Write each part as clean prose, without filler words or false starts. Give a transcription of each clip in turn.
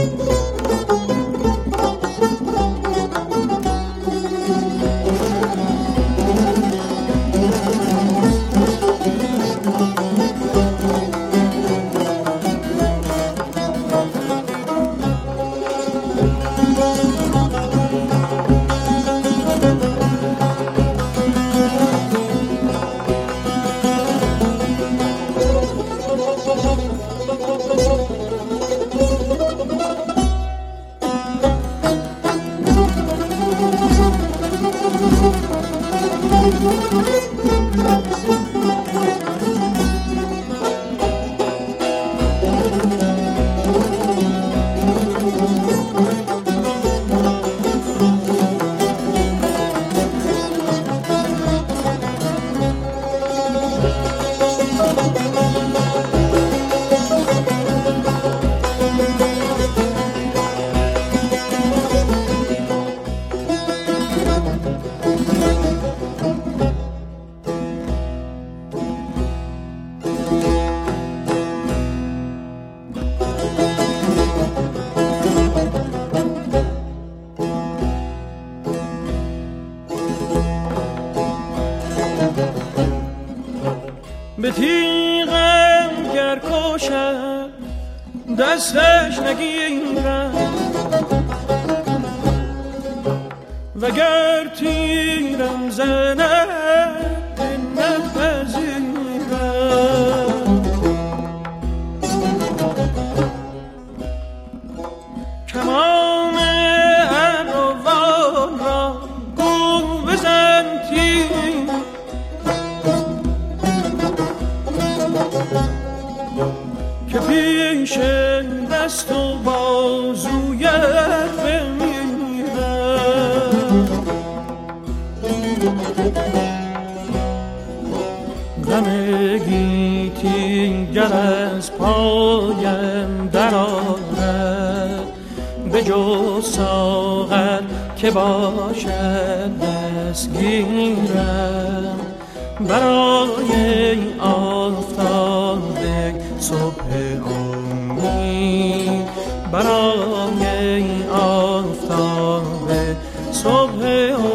به تیغم گر کشم دستش نگیرم وگر تیرم زند نپذیرم کمان ابروان را گو بزن تیر که پیش دست و بازویت بمیرم غم گیتی گر از پایم درآرد به جز ساغر که باشد دستگیرم برای آفتاب صبح امید برای آفتاب صبح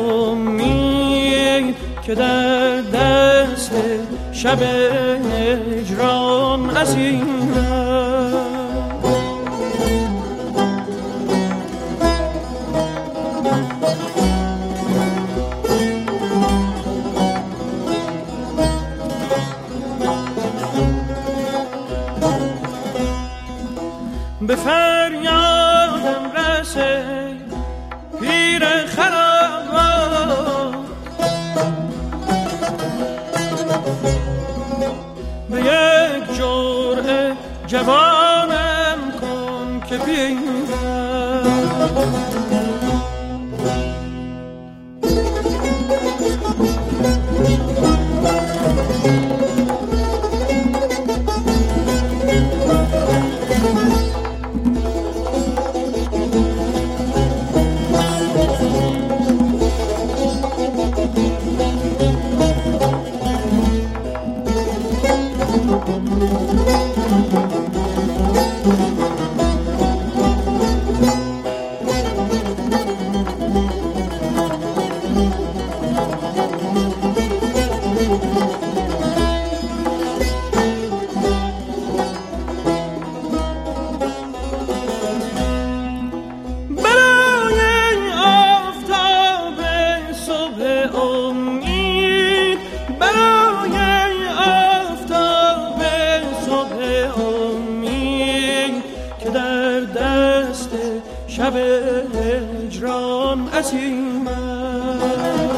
امید که در دست شب هجران اسیرم به فریادم رسه پیر خرابات به یک جرعه جوانم کن که پیرم شب هجران اسیرم